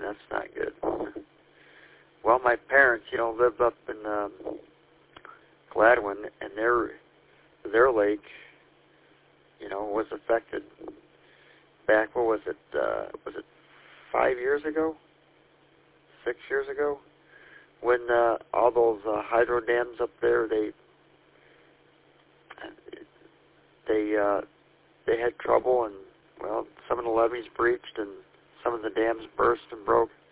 that's not good. Well, my parents, lived up in Gladwin, and their lake, was affected back, was it 5 years ago? 6 years ago? When all those hydro dams up there, they had trouble, and, well, some of the levees breached, and some of the dams burst and broke.